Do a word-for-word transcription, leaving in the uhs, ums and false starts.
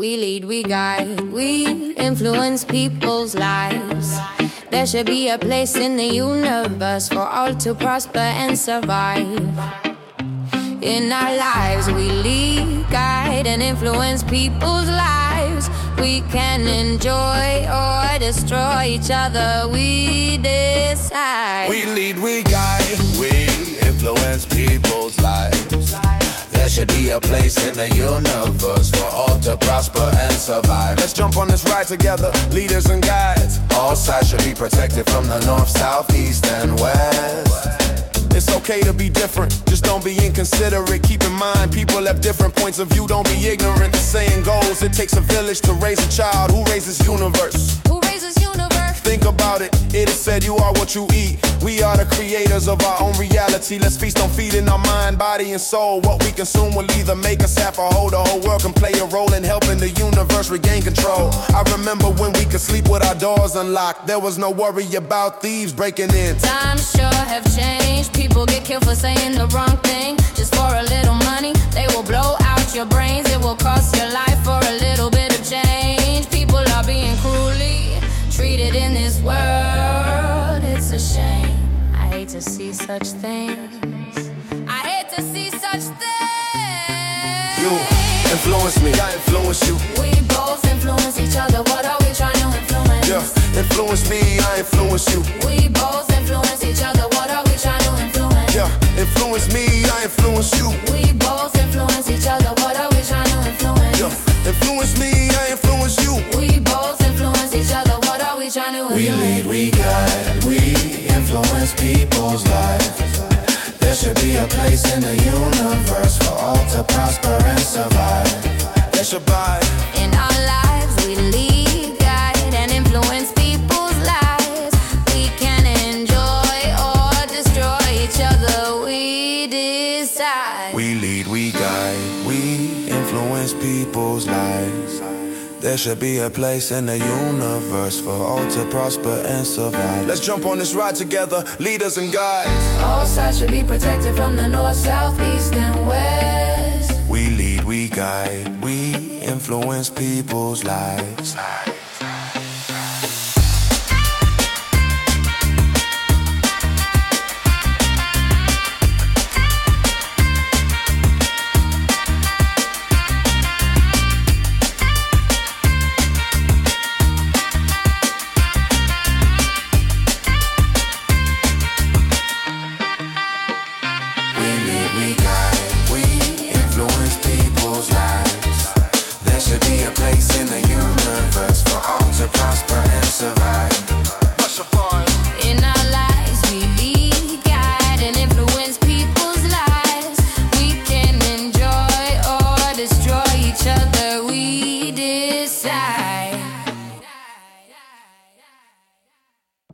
We lead, we guide, we influence people's lives. There should be a place in the universe for all to prosper and survive. In our lives we lead, guide, and influence people's lives. We can enjoy or destroy each other, we decide. We lead, we guide, we influence people's lives. There should be a place in the universe for all to prosper and survive. Let's jump on this ride together, leaders and guides. All sides should be protected from the north, south, east, and west. It's okay to be different, just don't be inconsiderate. Keep in mind, people have different points of view, don't be ignorant. The saying goes, it takes a village to raise a child. Who raises universe? Who raises universe? Think about it, it is said you are what you eat. We are the creators of our own reality. Let's feast on feeding our mind, body, and soul. What we consume will either make us half or whole. The whole world can play a role in helping the universe regain control. I remember when we could sleep with our doors unlocked. There was no worry about thieves breaking in. Times sure have changed. People get killed for saying the wrong thing. Just for a little money, they will blow out your brains. It will cost your life for a little bit of change. People are being cruelly treated in this world. It's a shame. I hate to see such things. I hate to see such things. You influence me, I influence you. We both influence each other. What are we trying to influence? Yeah, influence me, I influence you. We both influence each other. What are we trying to influence? Yeah, influence me, I influence you. We both influence each other. What are we trying to influence? Yeah, influence me, I influence you. We both influence each other. What are we trying to influence? We lead, we guide, we influence people's lives. There should be a place in the universe for all to prosper and survive. There should be. In our lives we lead, guide, and influence people's lives. We can enjoy or destroy each other, we decide. We lead, we guide, we influence people's lives. There should be a place in the universe for all to prosper and survive. Let's jump on this ride together, leaders and guides. All sides should be protected from the north, south, east, and west. We lead, we guide, we influence people's lives. There should be a place in the universe